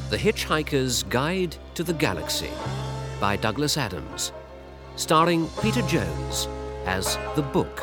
The Hitchhiker's Guide to the Galaxy by Douglas Adams, starring Peter Jones as the Book.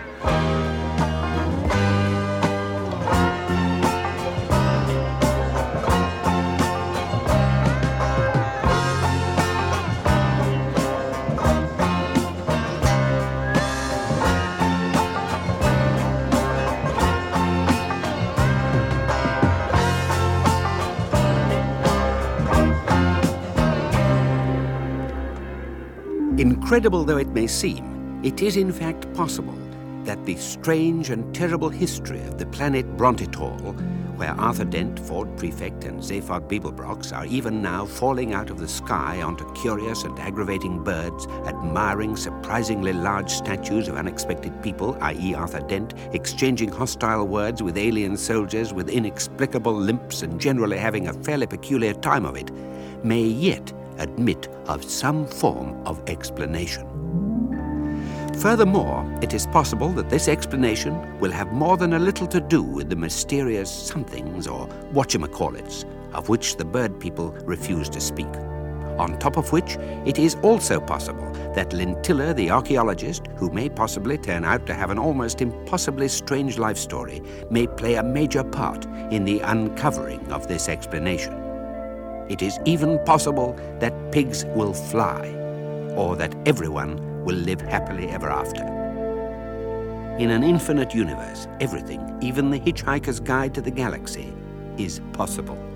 Incredible though it may seem, it is in fact possible that the strange and terrible history of the planet Brontital, where Arthur Dent, Ford Prefect, and Zaphod Beeblebrox are even now falling out of the sky onto curious and aggravating birds, admiring surprisingly large statues of unexpected people, i.e. Arthur Dent, exchanging hostile words with alien soldiers with inexplicable limps and generally having a fairly peculiar time of it, may yet admit of some form of explanation. Furthermore, it is possible that this explanation will have more than a little to do with the mysterious somethings or whatchamacallits of which the bird people refuse to speak. On top of which, it is also possible that Lintilla the archaeologist, who may possibly turn out to have an almost impossibly strange life story, may play a major part in the uncovering of this explanation. It is even possible that pigs will fly, or that everyone will live happily ever after. In an infinite universe, everything, even the Hitchhiker's Guide to the Galaxy, is possible.